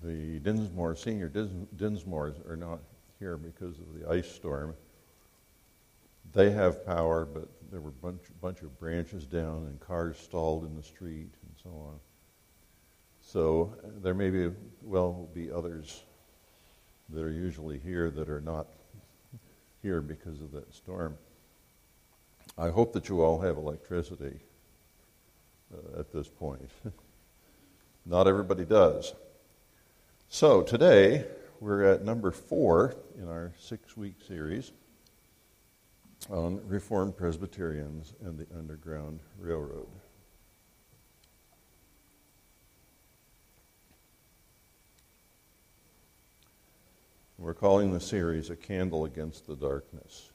The senior Dinsmores are not here because of the ice storm. They have power, but there were a bunch of branches down and cars stalled in the street and so on. So there may be others that are usually here that are not here because of that storm. I hope that you all have electricity at this point. Not everybody does. So today we're at number 4 in our 6-week series on Reformed Presbyterians and the Underground Railroad. We're calling the series A Candle Against the Darkness.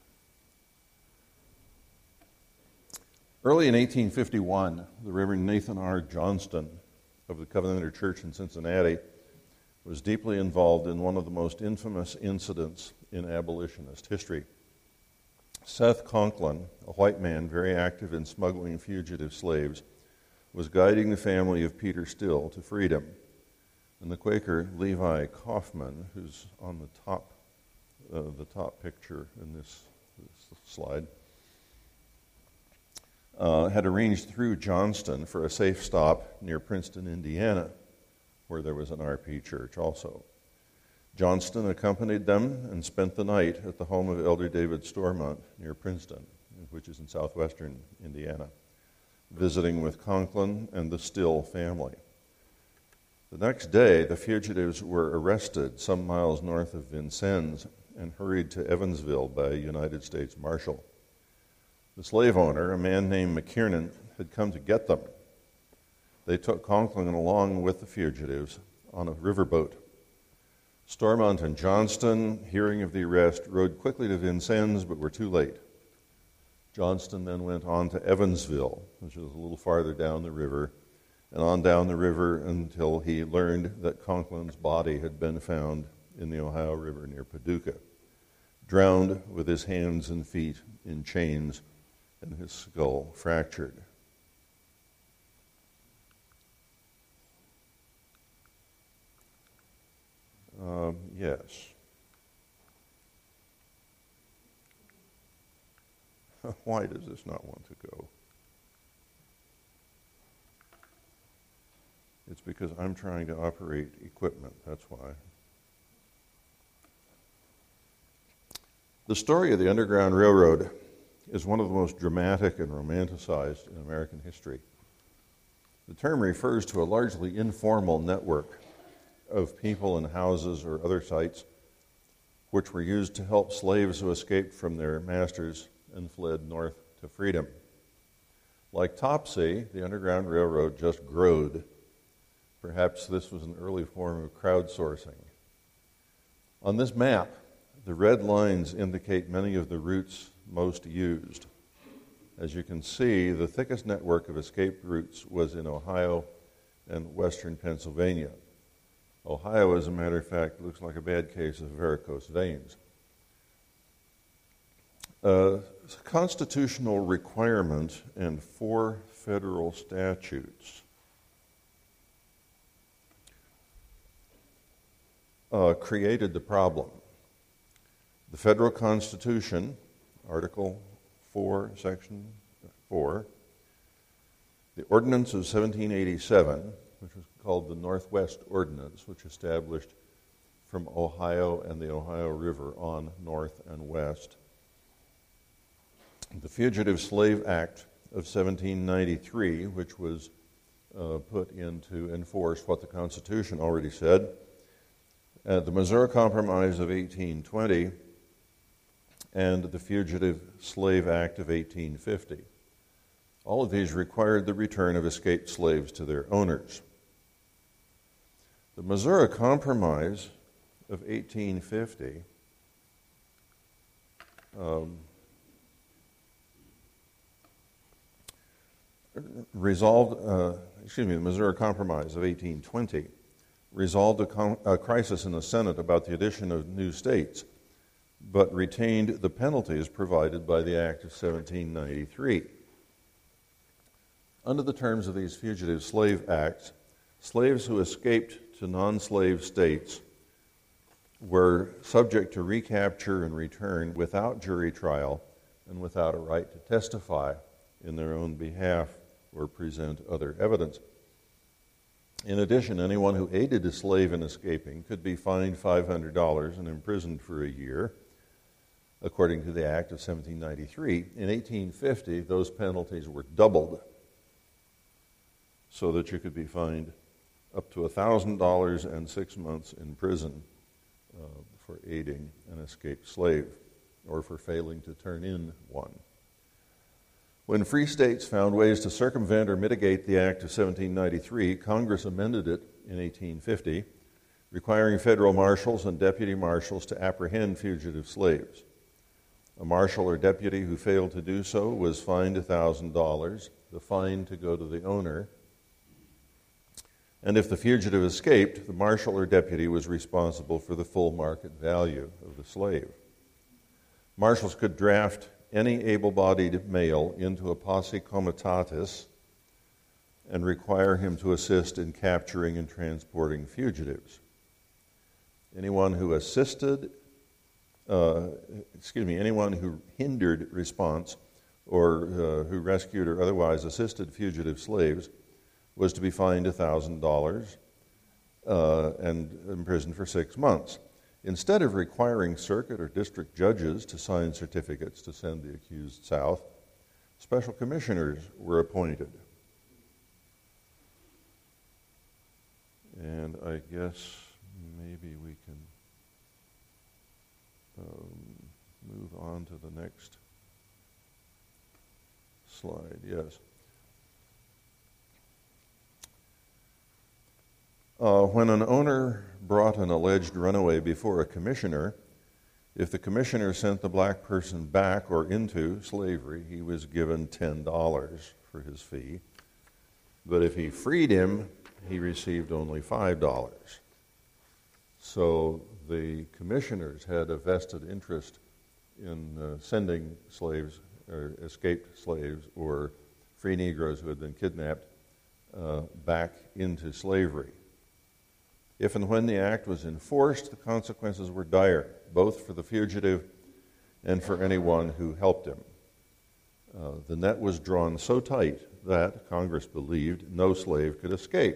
Early in 1851, the Reverend Nathan R. Johnston of the Covenanter Church in Cincinnati was deeply involved in one of the most infamous incidents in abolitionist history. Seth Conklin, a white man very active in smuggling fugitive slaves, was guiding the family of Peter Still to freedom. And the Quaker Levi Kaufman, who's on the top picture in this slide, had arranged through Johnston for a safe stop near Princeton, Indiana, where there was an RP church also. Johnston accompanied them and spent the night at the home of Elder David Stormont near Princeton, which is in southwestern Indiana, visiting with Conklin and the Still family. The next day, the fugitives were arrested some miles north of Vincennes and hurried to Evansville by a United States Marshal. The slave owner, a man named McKiernan, had come to get them. They took Conklin along with the fugitives on a riverboat. Stormont and Johnston, hearing of the arrest, rode quickly to Vincennes, but were too late. Johnston then went on to Evansville, which is a little farther down the river, and on down the river until he learned that Conklin's body had been found in the Ohio River near Paducah, drowned with his hands and feet in chains and his skull fractured. Yes. Why does this not want to go? It's because I'm trying to operate equipment, that's why. The story of the Underground Railroad is one of the most dramatic and romanticized in American history. The term refers to a largely informal network of people and houses or other sites which were used to help slaves who escaped from their masters and fled north to freedom. Like Topsy, the Underground Railroad just growed. Perhaps this was an early form of crowdsourcing. On this map, the red lines indicate many of the routes most used. As you can see, the thickest network of escaped routes was in Ohio and western Pennsylvania. Ohio, as a matter of fact, looks like a bad case of varicose veins. Constitutional requirement and 4 federal statutes created the problem. The federal Constitution, Article 4, Section 4, the Ordinance of 1787, which was called the Northwest Ordinance, which established from Ohio and the Ohio River on north and west, the Fugitive Slave Act of 1793, which was put into enforce what the Constitution already said, the Missouri Compromise of 1820, and the Fugitive Slave Act of 1850. All of these required the return of escaped slaves to their owners. The Missouri Compromise of 1850 the Missouri Compromise of 1820 resolved a crisis in the Senate about the addition of new states, but retained the penalties provided by the Act of 1793. Under the terms of these Fugitive Slave Acts, slaves who escaped to non-slave states were subject to recapture and return without jury trial and without a right to testify in their own behalf or present other evidence. In addition, anyone who aided a slave in escaping could be fined $500 and imprisoned for a year, according to the Act of 1793. In 1850, those penalties were doubled so that you could be fined up to $1,000 and 6 months in prison for aiding an escaped slave or for failing to turn in one. When free states found ways to circumvent or mitigate the Act of 1793, Congress amended it in 1850, requiring federal marshals and deputy marshals to apprehend fugitive slaves. A marshal or deputy who failed to do so was fined $1,000, the fine to go to the owner. And if the fugitive escaped, the marshal or deputy was responsible for the full market value of the slave. Marshals could draft any able-bodied male into a posse comitatus and require him to assist in capturing and transporting fugitives. Anyone who anyone who hindered response or who rescued or otherwise assisted fugitive slaves was to be fined $1,000 and imprisoned for 6 months. Instead of requiring circuit or district judges to sign certificates to send the accused south, special commissioners were appointed. And I guess maybe we can move on to the next slide. Yes. When an owner brought an alleged runaway before a commissioner, if the commissioner sent the black person back or into slavery, he was given $10 for his fee. But if he freed him, he received only $5. So the commissioners had a vested interest in sending slaves, or escaped slaves, or free Negroes who had been kidnapped back into slavery. If and when the act was enforced, the consequences were dire, both for the fugitive and for anyone who helped him. The net was drawn so tight that, Congress believed, no slave could escape.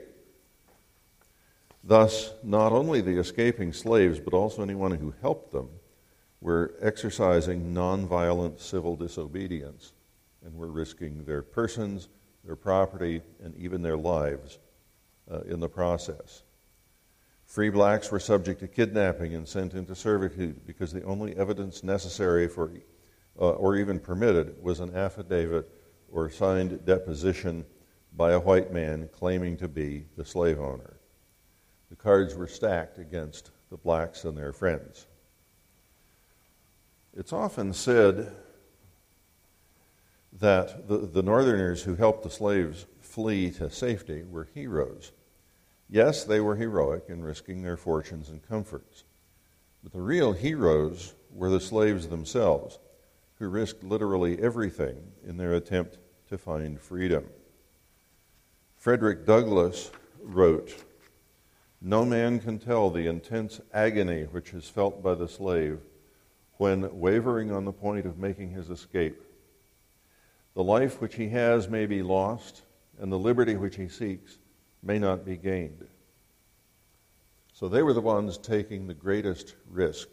Thus, not only the escaping slaves, but also anyone who helped them, were exercising nonviolent civil disobedience and were risking their persons, their property, and even their lives in the process. Free blacks were subject to kidnapping and sent into servitude because the only evidence necessary for, or even permitted, was an affidavit or signed deposition by a white man claiming to be the slave owner. The cards were stacked against the blacks and their friends. It's often said that the Northerners who helped the slaves flee to safety were heroes. Yes, they were heroic in risking their fortunes and comforts. But the real heroes were the slaves themselves, who risked literally everything in their attempt to find freedom. Frederick Douglass wrote, "No man can tell the intense agony which is felt by the slave when wavering on the point of making his escape. The life which he has may be lost, and the liberty which he seeks may not be gained." So they were the ones taking the greatest risk.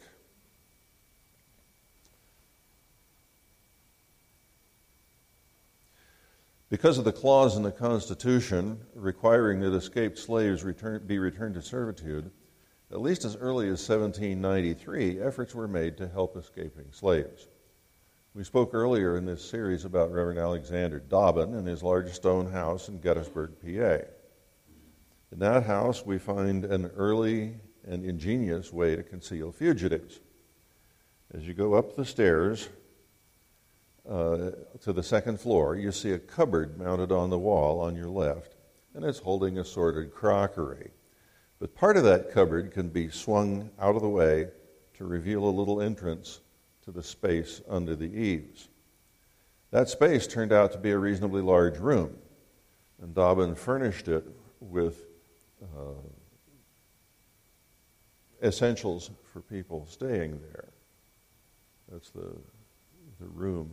Because of the clause in the Constitution requiring that escaped slaves be returned to servitude, at least as early as 1793, efforts were made to help escaping slaves. We spoke earlier in this series about Reverend Alexander Dobbin and his large stone house in Gettysburg, PA. In that house, we find an early and ingenious way to conceal fugitives. As you go up the stairs to the second floor, you see a cupboard mounted on the wall on your left, and it's holding assorted crockery. But part of that cupboard can be swung out of the way to reveal a little entrance to the space under the eaves. That space turned out to be a reasonably large room, and Dobbin furnished it with essentials for people staying there. That's the room,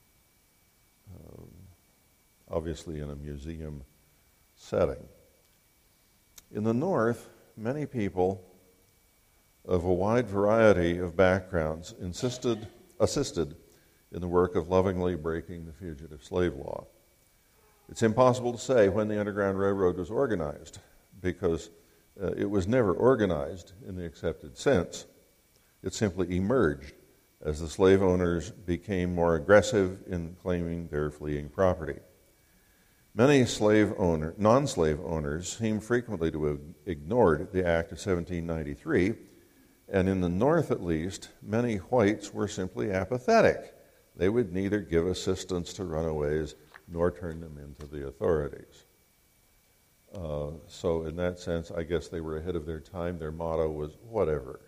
obviously in a museum setting. In the North, many people of a wide variety of backgrounds assisted in the work of lovingly breaking the fugitive slave law. It's impossible to say when the Underground Railroad was organized, because it was never organized in the accepted sense. It simply emerged as the slave owners became more aggressive in claiming their fleeing property. Many non-slave owners seem frequently to have ignored the Act of 1793, and in the North at least, many whites were simply apathetic. They would neither give assistance to runaways nor turn them into the authorities. So in that sense, I guess they were ahead of their time. Their motto was, whatever.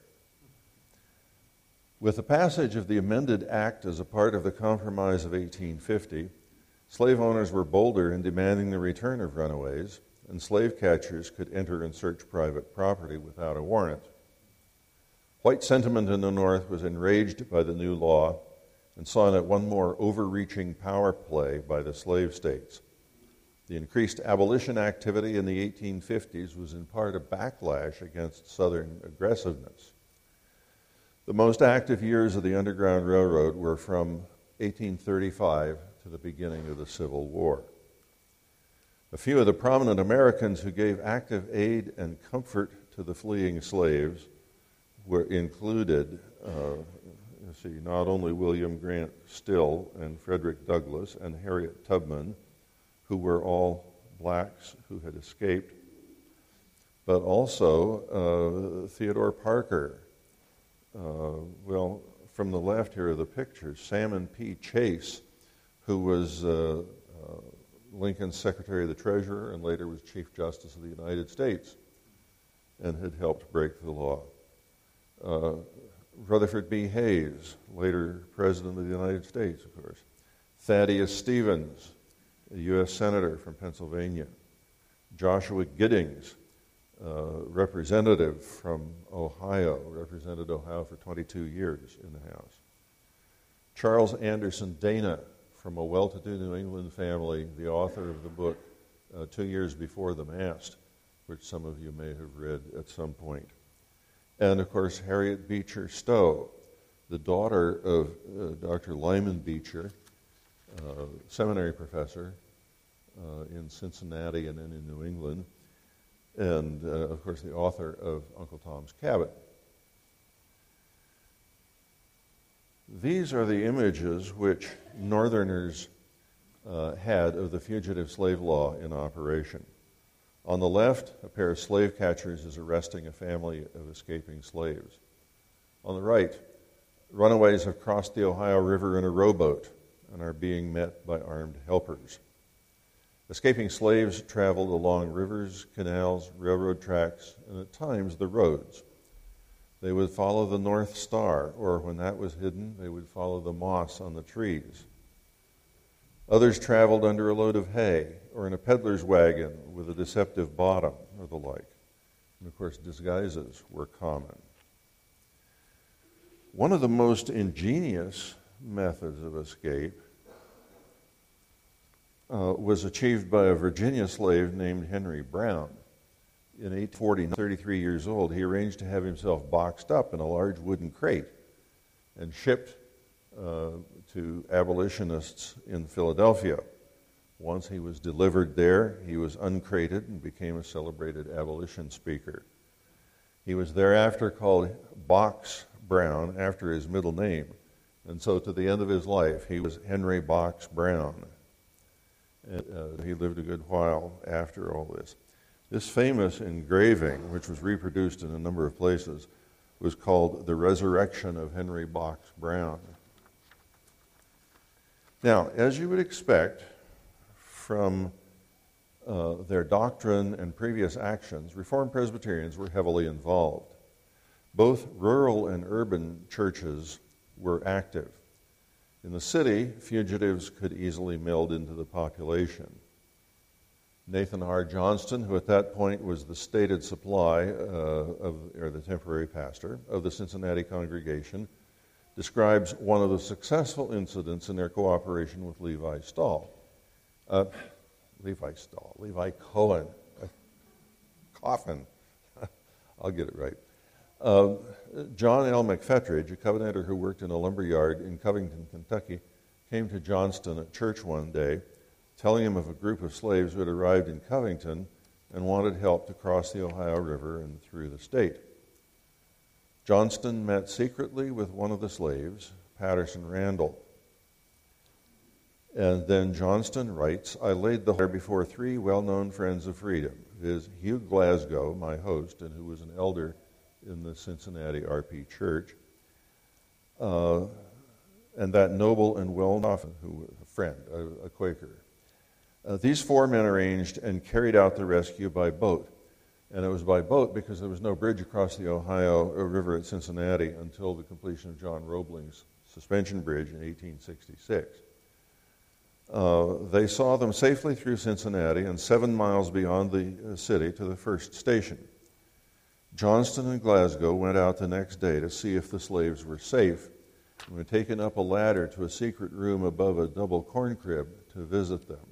With the passage of the amended Act as a part of the Compromise of 1850, slave owners were bolder in demanding the return of runaways, and slave catchers could enter and search private property without a warrant. White sentiment in the North was enraged by the new law and saw in it one more overreaching power play by the slave states. The increased abolition activity in the 1850s was in part a backlash against Southern aggressiveness. The most active years of the Underground Railroad were from 1835 to the beginning of the Civil War. A few of the prominent Americans who gave active aid and comfort to the fleeing slaves were included, not only William Grant Still and Frederick Douglass and Harriet Tubman, who were all blacks who had escaped, but also Theodore Parker. From the left here are the pictures. Salmon P. Chase, who was Lincoln's Secretary of the Treasury and later was Chief Justice of the United States and had helped break the law. Rutherford B. Hayes, later President of the United States, of course. Thaddeus Stevens, a U.S. Senator from Pennsylvania. Joshua Giddings, representative from Ohio, represented Ohio for 22 years in the House. Charles Anderson Dana, from a well-to-do New England family, the author of the book 2 Years Before the Mast, which some of you may have read at some point. And, of course, Harriet Beecher Stowe, the daughter of Dr. Lyman Beecher, seminary professor in Cincinnati and then in New England, and, of course, the author of Uncle Tom's Cabin. These are the images which Northerners had of the fugitive slave law in operation. On the left, a pair of slave catchers is arresting a family of escaping slaves. On the right, runaways have crossed the Ohio River in a rowboat and are being met by armed helpers. Escaping slaves traveled along rivers, canals, railroad tracks, and at times the roads. They would follow the North Star, or when that was hidden, they would follow the moss on the trees. Others traveled under a load of hay or in a peddler's wagon with a deceptive bottom or the like. And of course, disguises were common. One of the most ingenious methods of escape was achieved by a Virginia slave named Henry Brown. In 1840, 33 years old, he arranged to have himself boxed up in a large wooden crate and shipped to abolitionists in Philadelphia. Once he was delivered there, he was uncrated and became a celebrated abolition speaker. He was thereafter called Box Brown after his middle name, and so to the end of his life, he was Henry Box Brown. And, he lived a good while after all this. This famous engraving, which was reproduced in a number of places, was called The Resurrection of Henry Box Brown. Now, as you would expect from their doctrine and previous actions, Reformed Presbyterians were heavily involved. Both rural and urban churches were active. In the city, fugitives could easily meld into the population. Nathan R. Johnston, who at that point was the stated supply or the temporary pastor of the Cincinnati congregation, describes one of the successful incidents in their cooperation with Levi Cohen. Coffin. I'll get it right. John L. McFetridge, a Covenanter who worked in a lumber yard in Covington, Kentucky, came to Johnston at church one day, telling him of a group of slaves who had arrived in Covington and wanted help to cross the Ohio River and through the state. Johnston met secretly with one of the slaves, Patterson Randall. And then Johnston writes, I laid the whole before three well-known friends of freedom, viz. Hugh Glasgow, my host, and who was an elder in the Cincinnati RP Church, and that noble and well-known friend, a Quaker. These four men arranged and carried out the rescue by boat. And it was by boat because there was no bridge across the Ohio River at Cincinnati until the completion of John Roebling's suspension bridge in 1866. They saw them safely through Cincinnati and 7 miles beyond the city to the first station. Johnston and Glasgow went out the next day to see if the slaves were safe and were taken up a ladder to a secret room above a double corn crib to visit them.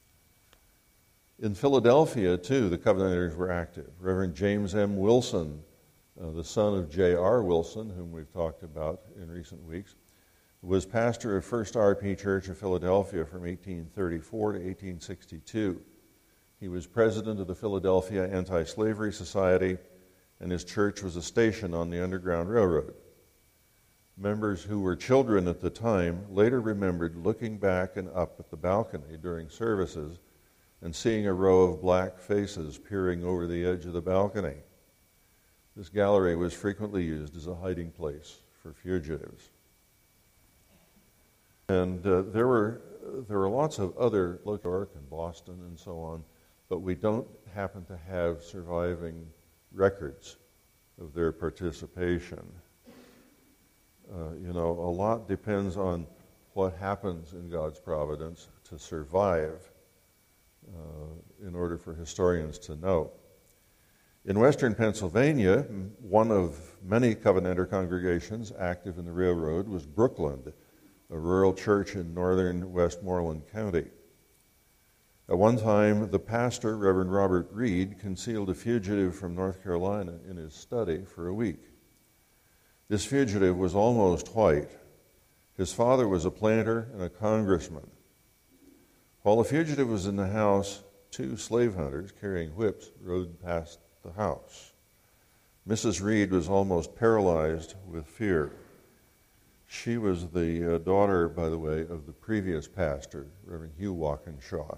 In Philadelphia, too, the Covenanters were active. Reverend James M. Wilson, the son of J.R. Wilson, whom we've talked about in recent weeks, was pastor of First RP Church of Philadelphia from 1834 to 1862. He was president of the Philadelphia Anti-Slavery Society, and his church was a station on the Underground Railroad. Members who were children at the time later remembered looking back and up at the balcony during services and seeing a row of black faces peering over the edge of the balcony. This gallery was frequently used as a hiding place for fugitives. And there were lots of other, New York and Boston and so on, but we don't happen to have surviving records of their participation. A lot depends on what happens in God's providence to survive in order for historians to know. In western Pennsylvania, one of many Covenanter congregations active in the railroad was Brookland, a rural church in northern Westmoreland County. At one time, the pastor, Reverend Robert Reed, concealed a fugitive from North Carolina in his study for a week. This fugitive was almost white. His father was a planter and a congressman. While the fugitive was in the house, 2 slave hunters carrying whips rode past the house. Mrs. Reed was almost paralyzed with fear. She was the daughter, by the way, of the previous pastor, Reverend Hugh Walkinshaw.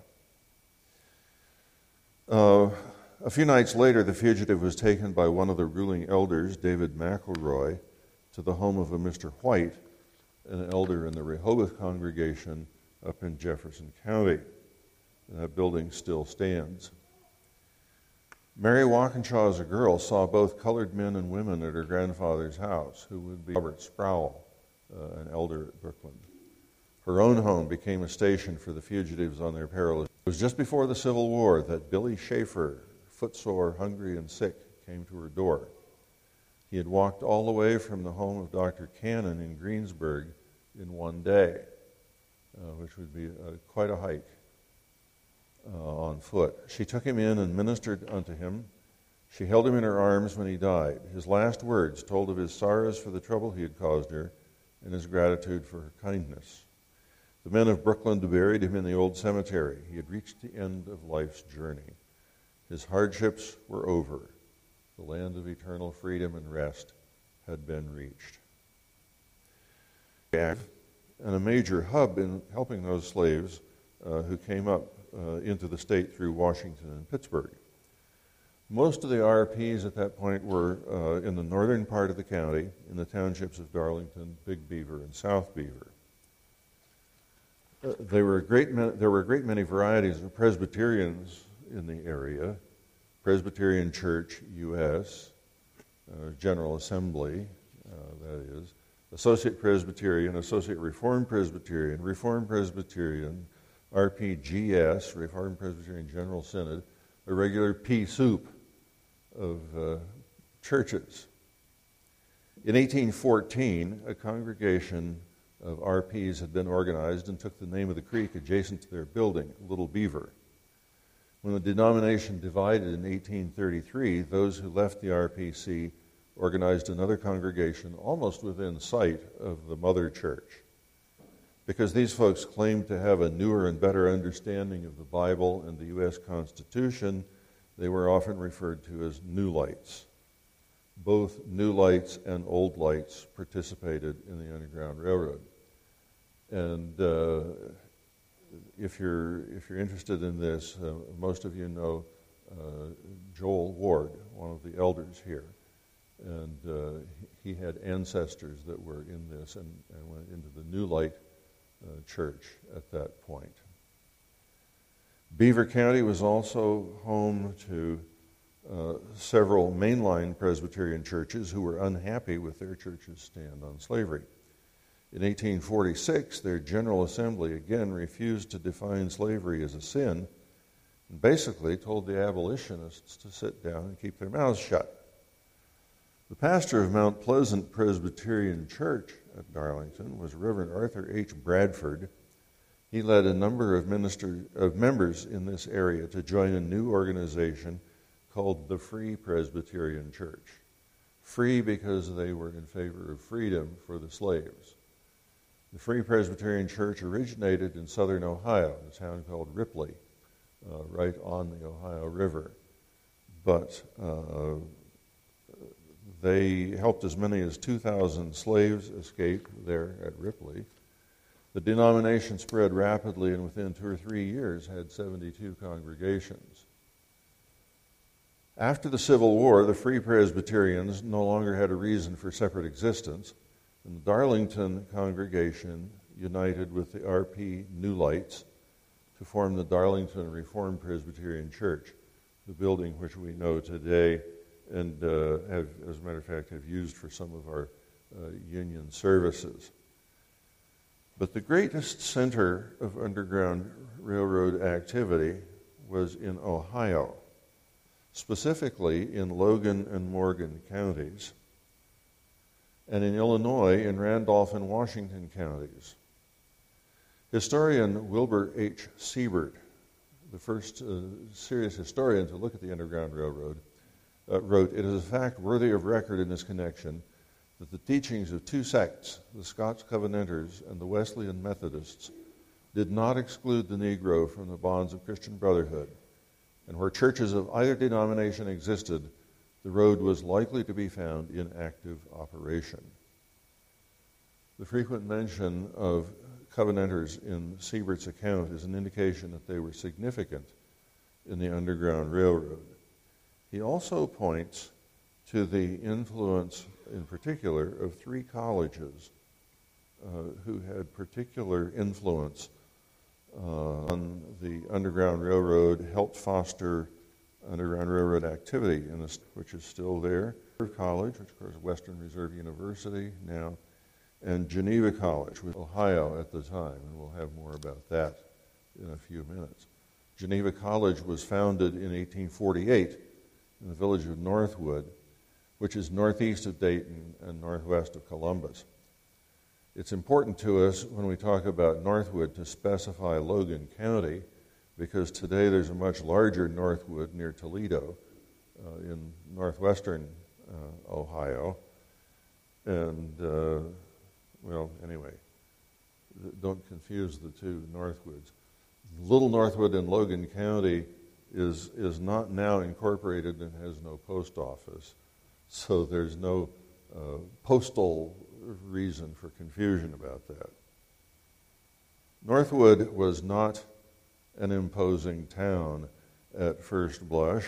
A few nights later, the fugitive was taken by one of the ruling elders, David McElroy, to the home of a Mr. White, an elder in the Rehoboth congregation up in Jefferson County. That building still stands. Mary Walkinshaw, as a girl, saw both colored men and women at her grandfather's house, who would be Robert Sproul, an elder at Brookland. Her own home became a station for the fugitives on their perilous. It was just before the Civil War that Billy Schaefer, footsore, hungry, and sick, came to her door. He had walked all the way from the home of Dr. Cannon in Greensburg in one day, which would be quite a hike on foot. She took him in and ministered unto him. She held him in her arms when he died. His last words told of his sorrows for the trouble he had caused her and his gratitude for her kindness. The men of Brookland buried him in the old cemetery. He had reached the end of life's journey. His hardships were over. The land of eternal freedom and rest had been reached. And a major hub in helping those slaves who came up into the state through Washington and Pittsburgh. Most of the RPs at that point were in the northern part of the county, in the townships of Darlington, Big Beaver, and South Beaver. There were a great many varieties of Presbyterians in the area. Presbyterian Church, U.S., General Assembly, that is, Associate Presbyterian, Associate Reformed Presbyterian, RPGS, Reformed Presbyterian General Synod, a regular pea soup of churches. In 1814, a congregation of RPs had been organized and took the name of the creek adjacent to their building, Little Beaver. When the denomination divided in 1833, those who left the RPC organized another congregation almost within sight of the mother church. Because these folks claimed to have a newer and better understanding of the Bible and the U.S. Constitution, they were often referred to as New Lights. Both New Lights and Old Lights participated in the Underground Railroad. And if you're interested in this, most of you know Joel Ward, one of the elders here. And he had ancestors that were in this and went into the New Light church at that point. Beaver County was also home to several mainline Presbyterian churches who were unhappy with their church's stand on slavery. In 1846, their General Assembly again refused to define slavery as a sin and basically told the abolitionists to sit down and keep their mouths shut. The pastor of Mount Pleasant Presbyterian Church at Darlington was Reverend Arthur H. Bradford. He led a number of members in this area to join a new organization called the Free Presbyterian Church. Free because they were in favor of freedom for the slaves. The Free Presbyterian Church originated in southern Ohio, in a town called Ripley, right on the Ohio River. But they helped as many as 2,000 slaves escape there at Ripley. The denomination spread rapidly and within 2 or 3 years had 72 congregations. After the Civil War, the Free Presbyterians no longer had a reason for separate existence, and the Darlington congregation united with the RP New Lights to form the Darlington Reformed Presbyterian Church, the building which we know today and have, as a matter of fact, have used for some of our union services. But the greatest center of Underground Railroad activity was in Ohio, specifically in Logan and Morgan counties, and in Illinois in Randolph and Washington counties. Historian Wilbur H. Siebert, the first serious historian to look at the Underground Railroad, wrote, "It is a fact worthy of record in this connection that the teachings of two sects, the Scots Covenanters and the Wesleyan Methodists, did not exclude the Negro from the bonds of Christian brotherhood, and where churches of either denomination existed, the road was likely to be found in active operation." The frequent mention of Covenanters in Siebert's account is an indication that they were significant in the Underground Railroad. He also points to the influence, in particular, of 3 colleges who had particular influence on the Underground Railroad, helped foster Underground Railroad activity, which is still there. College, which of course is Western Reserve University now, and Geneva College, with Ohio at the time, and we'll have more about that in a few minutes. Geneva College was founded in 1848 in the village of Northwood, which is northeast of Dayton and northwest of Columbus. It's important to us when we talk about Northwood to specify Logan County, because today there's a much larger Northwood near Toledo in northwestern Ohio. And, anyway, don't confuse the two Northwoods. Little Northwood in Logan County is not now incorporated and has no post office. So there's no postal reason for confusion about that. Northwood was not an imposing town at first blush.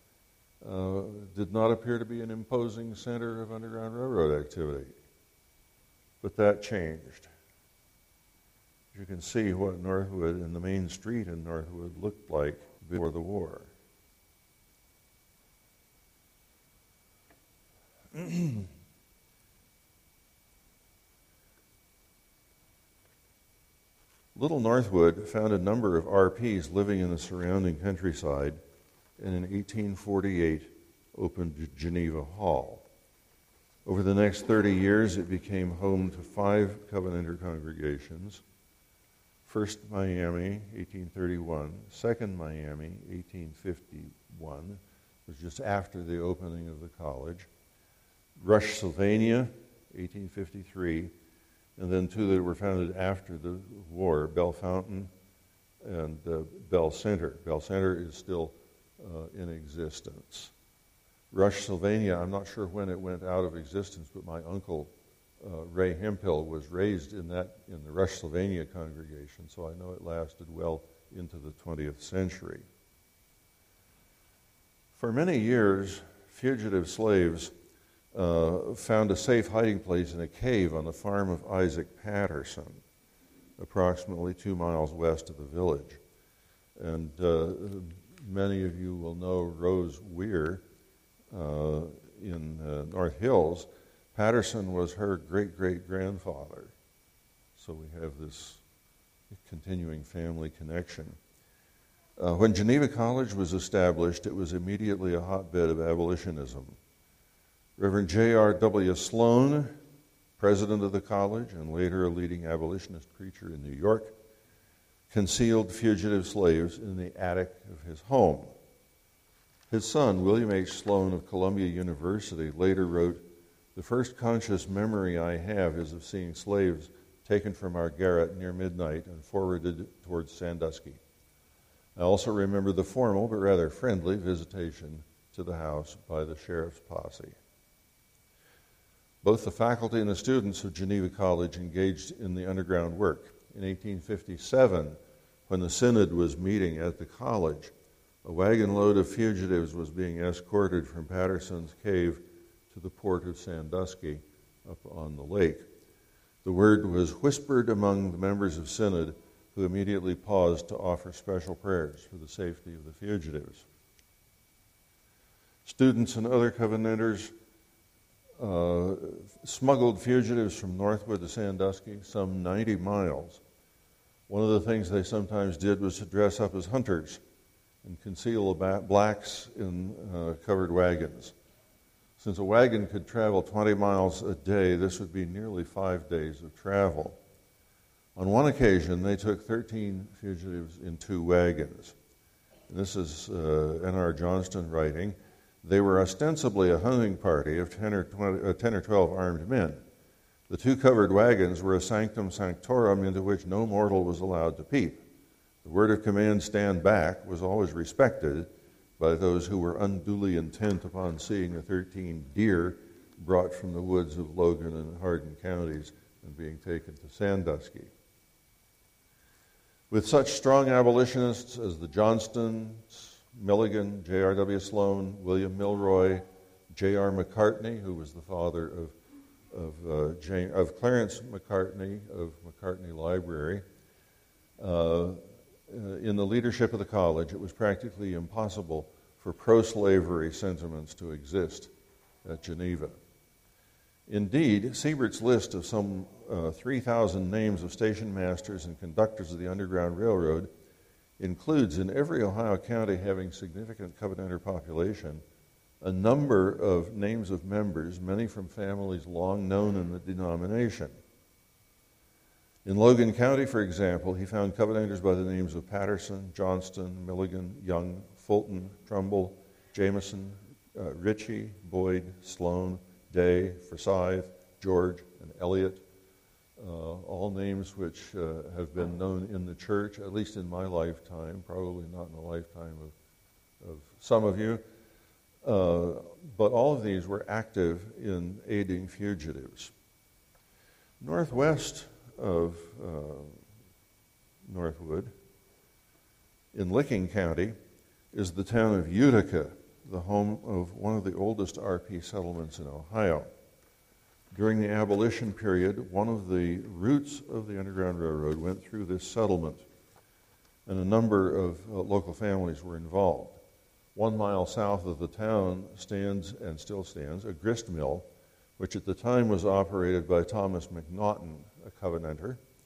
Did not appear to be an imposing center of Underground Railroad activity. But that changed. You can see what Northwood and the main street in Northwood looked like before the war. Little Northwood found a number of RPs living in the surrounding countryside, and in 1848 opened Geneva Hall. Over the next 30 years, it became home to 5 Covenanter congregations. First Miami, 1831. Second Miami, 1851, was just after the opening of the college. Rush, Sylvania, 1853, and then 2 that were founded after the war, Bellefontaine and Bell Center. Bell Center is still in existence. Rush, Sylvania, I'm not sure when it went out of existence, but my uncle, Ray Hemphill, was raised in the Rush, Sylvania congregation, so I know it lasted well into the 20th century. For many years, fugitive slaves found a safe hiding place in a cave on the farm of Isaac Patterson, approximately 2 miles west of the village. And many of you will know Rose Weir in North Hills. Patterson was her great-great-grandfather. So we have this continuing family connection. When Geneva College was established, it was immediately a hotbed of abolitionism. Reverend J.R.W. Sloan, president of the college and later a leading abolitionist preacher in New York, concealed fugitive slaves in the attic of his home. His son, William H. Sloan of Columbia University, later wrote, "The first conscious memory I have is of seeing slaves taken from our garret near midnight and forwarded towards Sandusky. I also remember the formal but rather friendly visitation to the house by the sheriff's posse." Both the faculty and the students of Geneva College engaged in the underground work. In 1857, when the synod was meeting at the college, a wagon load of fugitives was being escorted from Patterson's cave to the port of Sandusky up on the lake. The word was whispered among the members of synod, who immediately paused to offer special prayers for the safety of the fugitives. Students and other Covenanters smuggled fugitives from Northwood to Sandusky, some 90 miles. One of the things they sometimes did was to dress up as hunters and conceal blacks in covered wagons. Since a wagon could travel 20 miles a day, this would be nearly 5 days of travel. On one occasion, they took 13 fugitives in 2 wagons. And this is N.R. Johnston writing. They were ostensibly a hunting party of 10 or 12 armed men. The 2 covered wagons were a sanctum sanctorum into which no mortal was allowed to peep. The word of command, "stand back," was always respected by those who were unduly intent upon seeing the 13 deer brought from the woods of Logan and Hardin counties and being taken to Sandusky. With such strong abolitionists as the Johnstons, Milligan, J.R.W. Sloan, William Milroy, J.R. McCartney, who was the father of Clarence McCartney of McCartney Library, in the leadership of the college, it was practically impossible for pro-slavery sentiments to exist at Geneva. Indeed, Siebert's list of some 3,000 names of station masters and conductors of the Underground Railroad includes, in every Ohio county having significant Covenanter population, a number of names of members, many from families long known in the denomination. In Logan County, for example, he found Covenanters by the names of Patterson, Johnston, Milligan, Young, Fulton, Trumbull, Jameson, Ritchie, Boyd, Sloan, Day, Forsyth, George, and Elliott, all names which have been known in the church, at least in my lifetime, probably not in the lifetime of some of you. But all of these were active in aiding fugitives. Northwest of Northwood, in Licking County, is the town of Utica, the home of one of the oldest RP settlements in Ohio. During the abolition period, one of the routes of the Underground Railroad went through this settlement, and a number of local families were involved. 1 mile south of the town stands, and still stands, a grist mill, which at the time was operated by Thomas McNaughton, a Covenanter.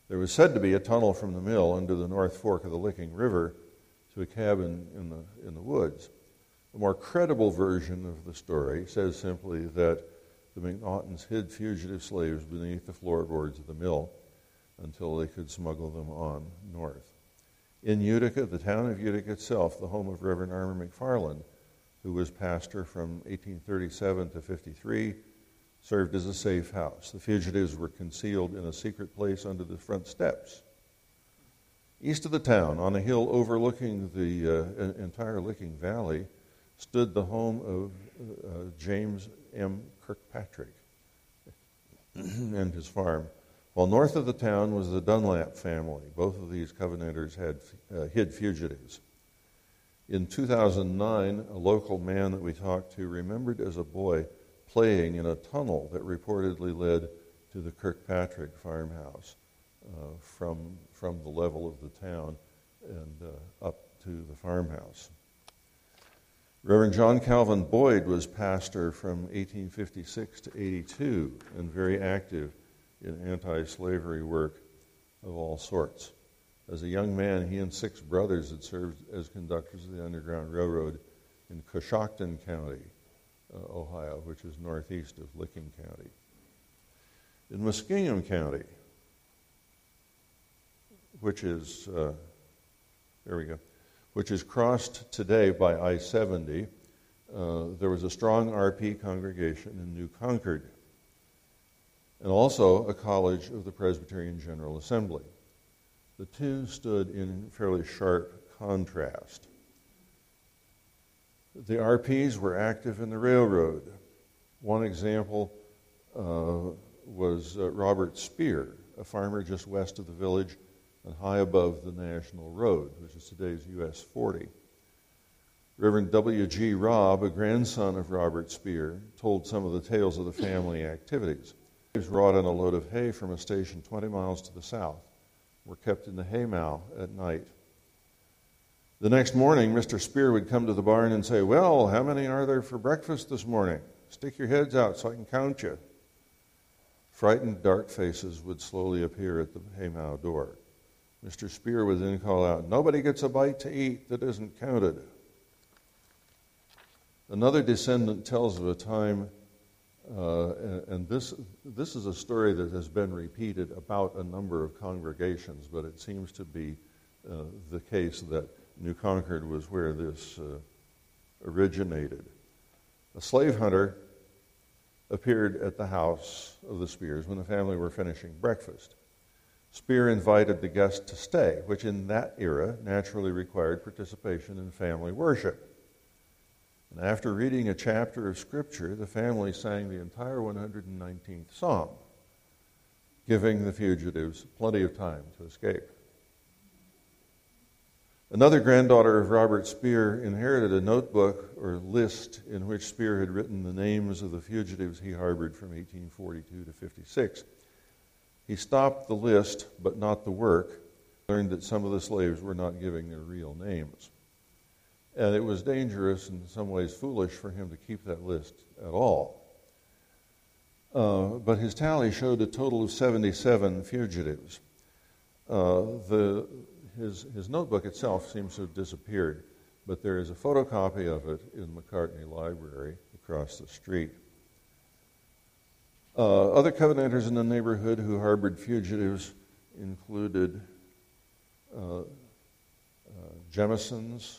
There was said to be a tunnel from the mill under the North Fork of the Licking River to a cabin in the woods. The more credible version of the story says simply that the McNaughtons hid fugitive slaves beneath the floorboards of the mill until they could smuggle them on north. In Utica, the town of Utica itself, the home of Reverend Armour McFarland, who was pastor from 1837 to 53, served as a safe house. The fugitives were concealed in a secret place under the front steps. East of the town, on a hill overlooking the entire Licking Valley, stood the home of James M. Kirkpatrick and his farm, while north of the town was the Dunlap family. Both of these Covenanters had hid fugitives. In 2009, a local man that we talked to remembered as a boy playing in a tunnel that reportedly led to the Kirkpatrick farmhouse from the level of the town and up to the farmhouse. Reverend John Calvin Boyd was pastor from 1856 to 82 and very active in anti-slavery work of all sorts. As a young man, he and 6 brothers had served as conductors of the Underground Railroad in Coshocton County, Ohio, which is northeast of Licking County. In Muskingum County, which is crossed today by I-70, there was a strong RP congregation in New Concord, and also a college of the Presbyterian General Assembly. The two stood in fairly sharp contrast. The RPs were active in the railroad. One example was Robert Spear, a farmer just west of the village and high above the National Road, which is today's US 40. Reverend W.G. Robb, a grandson of Robert Spear, told some of the tales of the family activities. He was brought in a load of hay from a station 20 miles to the south, were kept in the haymow at night. The next morning, Mr. Spear would come to the barn and say, "Well, how many are there for breakfast this morning? Stick your heads out so I can count you." Frightened, dark faces would slowly appear at the haymow door. Mr. Spear would then call out, "Nobody gets a bite to eat that isn't counted." Another descendant tells of a time, and this is a story that has been repeated about a number of congregations, but it seems to be the case that New Concord was where this originated. A slave hunter appeared at the house of the Spears when the family were finishing breakfast. Spear invited the guests to stay, which in that era naturally required participation in family worship. And after reading a chapter of Scripture, the family sang the entire 119th Psalm, giving the fugitives plenty of time to escape. Another granddaughter of Robert Spear inherited a notebook or list in which Spear had written the names of the fugitives he harbored from 1842 to 56. He stopped the list, but not the work, learned that some of the slaves were not giving their real names. And it was dangerous, in some ways foolish, for him to keep that list at all. But his tally showed a total of 77 fugitives. His notebook itself seems to have disappeared, but there is a photocopy of it in McCartney Library across the street. Other Covenanters in the neighborhood who harbored fugitives included Jemisons,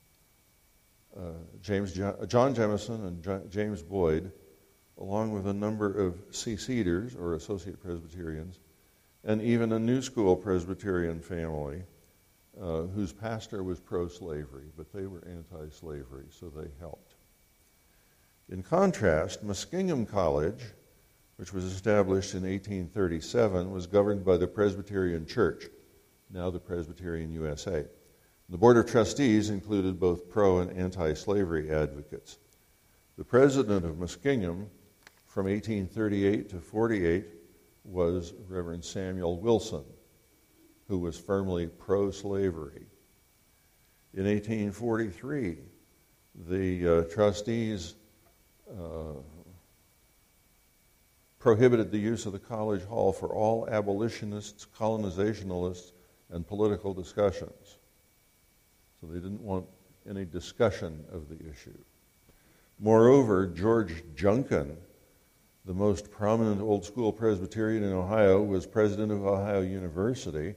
John Jemison and James Boyd, along with a number of seceders, or Associate Presbyterians, and even a New School Presbyterian family whose pastor was pro-slavery, but they were anti-slavery, so they helped. In contrast, Muskingum College, which was established in 1837, was governed by the Presbyterian Church, now the Presbyterian USA. The Board of Trustees included both pro- and anti-slavery advocates. The president of Muskingum from 1838 to 48 was Reverend Samuel Wilson, who was firmly pro-slavery. In 1843, the trustees prohibited the use of the college hall for all abolitionists, colonizationalists, and political discussions. So they didn't want any discussion of the issue. Moreover, George Junkin, the most prominent old school Presbyterian in Ohio, was president of Ohio University,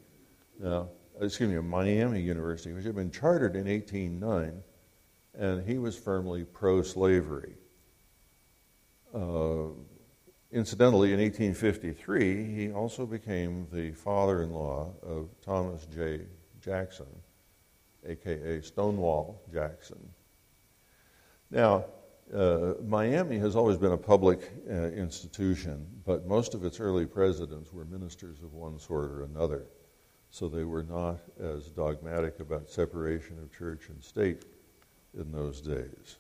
Miami University, which had been chartered in 1809, and he was firmly pro-slavery. Incidentally, in 1853, he also became the father-in-law of Thomas J. Jackson, a.k.a. Stonewall Jackson. Now, Miami has always been a public institution, but most of its early presidents were ministers of one sort or another, so they were not as dogmatic about separation of church and state in those days.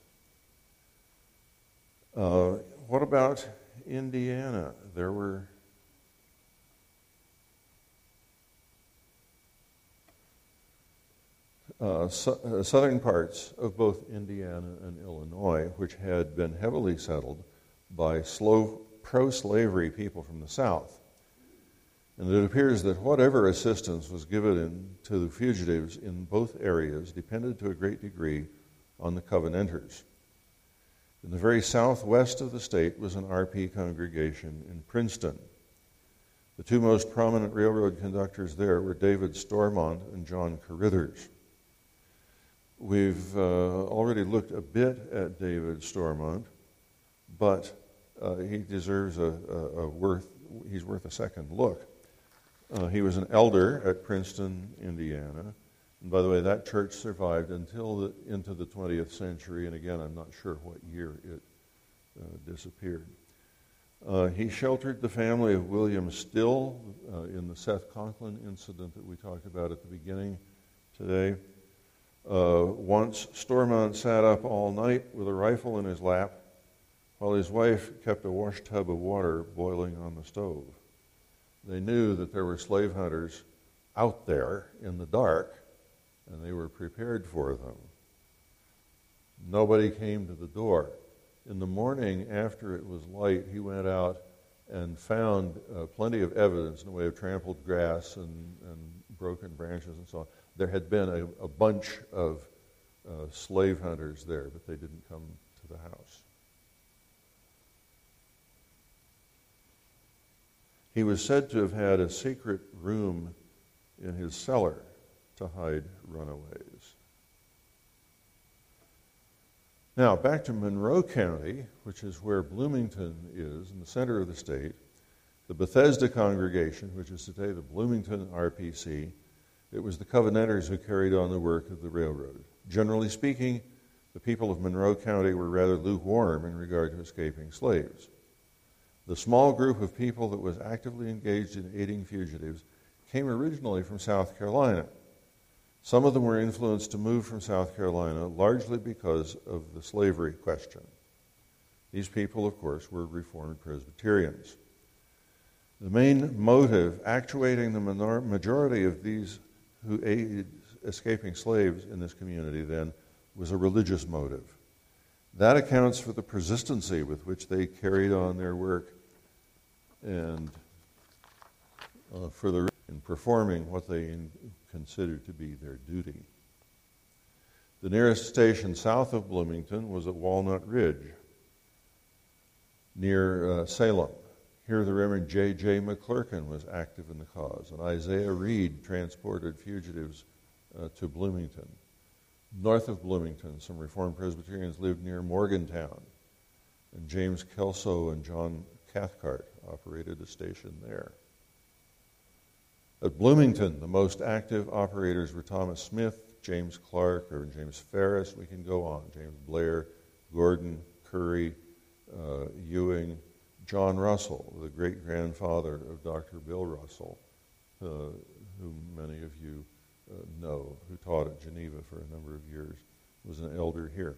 What about Indiana? There were southern parts of both Indiana and Illinois, which had been heavily settled by pro-slavery people from the South. And it appears that whatever assistance was given to the fugitives in both areas depended to a great degree on the Covenanters. In the very southwest of the state was an RP congregation in Princeton. The two most prominent railroad conductors there were David Stormont and John Carithers. We've already looked a bit at David Stormont, but he deserves he's worth a second look. He was an elder at Princeton, Indiana. And by the way, that church survived until into the 20th century, and again, I'm not sure what year it disappeared. He sheltered the family of William Still in the Seth Conklin incident that we talked about at the beginning today. Once, Stormont sat up all night with a rifle in his lap while his wife kept a wash tub of water boiling on the stove. They knew that there were slave hunters out there in the dark, and they were prepared for them. Nobody came to the door. In the morning, after it was light, he went out and found plenty of evidence in the way of trampled grass and broken branches and so on. There had been a bunch of slave hunters there, but they didn't come to the house. He was said to have had a secret room in his cellar to hide runaways. Now, back to Monroe County, which is where Bloomington is, in the center of the state. The Bethesda congregation, which is today the Bloomington RPC, it was the Covenanters who carried on the work of the railroad. Generally speaking, the people of Monroe County were rather lukewarm in regard to escaping slaves. The small group of people that was actively engaged in aiding fugitives came originally from South Carolina. Some of them were influenced to move from South Carolina largely because of the slavery question. These people, of course, were Reformed Presbyterians. The main motive actuating the majority of these who aided escaping slaves in this community then was a religious motive. That accounts for the persistency with which they carried on their work and in performing what they considered to be their duty. The nearest station south of Bloomington was at Walnut Ridge, near Salem. Here the Reverend J.J. McClurkin was active in the cause, and Isaiah Reed transported fugitives to Bloomington. North of Bloomington, some Reformed Presbyterians lived near Morgantown, and James Kelso and John Cathcart operated a station there. At Bloomington, the most active operators were Thomas Smith, James Clark, or James Ferris. We can go on. James Blair, Gordon, Curry, Ewing, John Russell, the great-grandfather of Dr. Bill Russell, whom many of you know, who taught at Geneva for a number of years, was an elder here.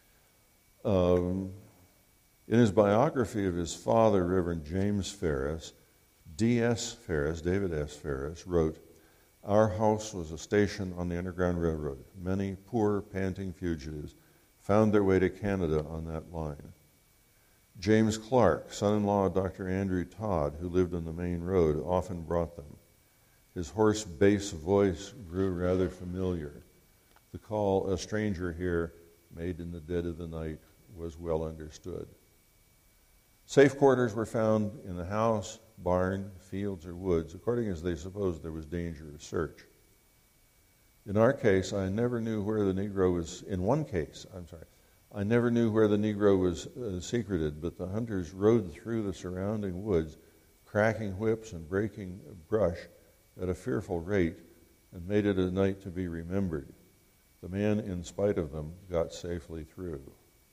In his biography of his father, Reverend James Ferris, D.S. Ferris, David S. Ferris, wrote, "Our house was a station on the Underground Railroad. Many poor, panting fugitives found their way to Canada on that line. James Clark, son-in-law of Dr. Andrew Todd, who lived on the main road, often brought them. His hoarse bass voice grew rather familiar. The call, "A stranger here," made in the dead of the night, was well understood. Safe quarters were found in the house, barn, fields, or woods, according as they supposed there was danger of search. In our case, I never knew where the Negro was. In one case, I never knew where the Negro was secreted, but the hunters rode through the surrounding woods, cracking whips and breaking brush at a fearful rate, and made it a night to be remembered. The man, in spite of them, got safely through.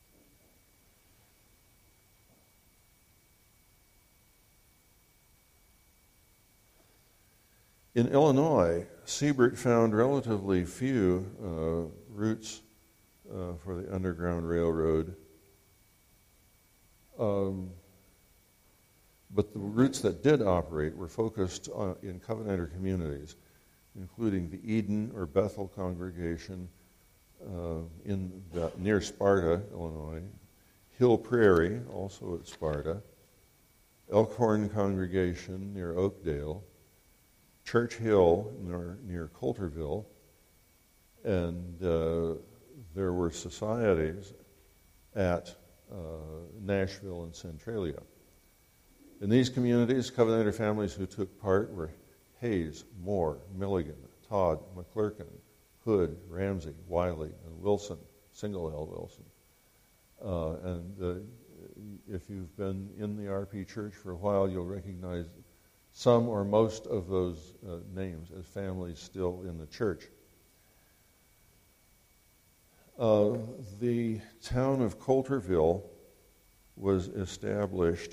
In Illinois, Siebert found relatively few routes for the Underground Railroad, but the routes that did operate were focused in Covenanter communities, including the Eden or Bethel congregation near Sparta, Illinois, Hill Prairie, also at Sparta, Elkhorn congregation near Oakdale, Church Hill near Coulterville, and there were societies at Nashville and Centralia. In these communities, Covenanter families who took part were Hayes, Moore, Milligan, Todd, McClurkin, Hood, Ramsey, Wiley, and Wilson, single L. Wilson. If you've been in the RP Church for a while, you'll recognize some or most of those names as families still in the church. The town of Coulterville was established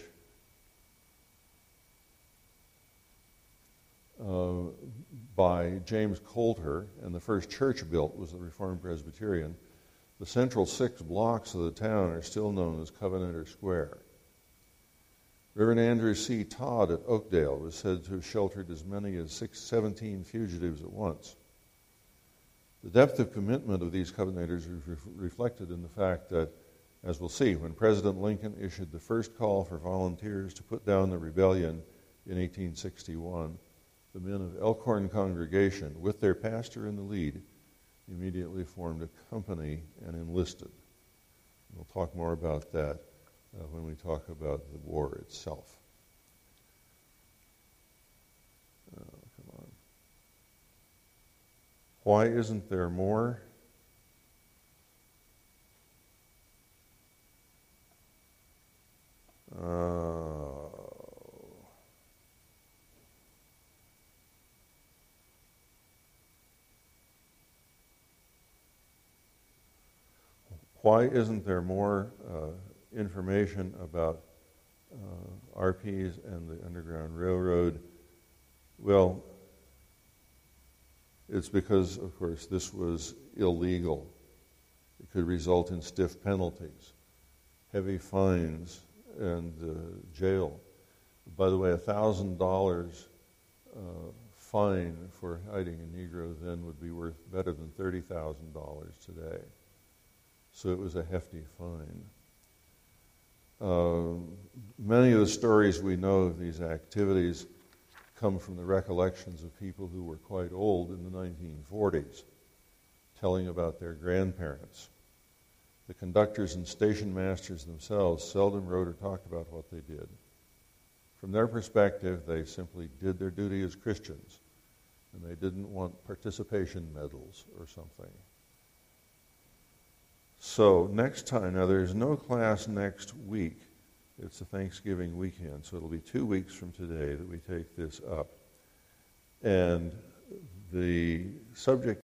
by James Coulter, and the first church built was the Reformed Presbyterian. The central 6 blocks of the town are still known as Covenanter Square. Reverend Andrew C. Todd at Oakdale was said to have sheltered as many as 17 fugitives at once. The depth of commitment of these Covenanters is reflected in the fact that, as we'll see, when President Lincoln issued the first call for volunteers to put down the rebellion in 1861, the men of Elkhorn congregation, with their pastor in the lead, immediately formed a company and enlisted. We'll talk more about that when we talk about the war itself. Come on. Why isn't there more? Why isn't there more information about RPs and the Underground Railroad? Well, it's because, of course, this was illegal. It could result in stiff penalties, heavy fines, and jail. By the way, $1,000 fine for hiding a Negro then would be worth better than $30,000 today. So it was a hefty fine. Many of the stories we know of these activities come from the recollections of people who were quite old in the 1940s, telling about their grandparents. The conductors and station masters themselves seldom wrote or talked about what they did. From their perspective, they simply did their duty as Christians, and they didn't want participation medals or something. So next time, now there's no class next week. It's a Thanksgiving weekend, so it'll be 2 weeks from today that we take this up. And the subject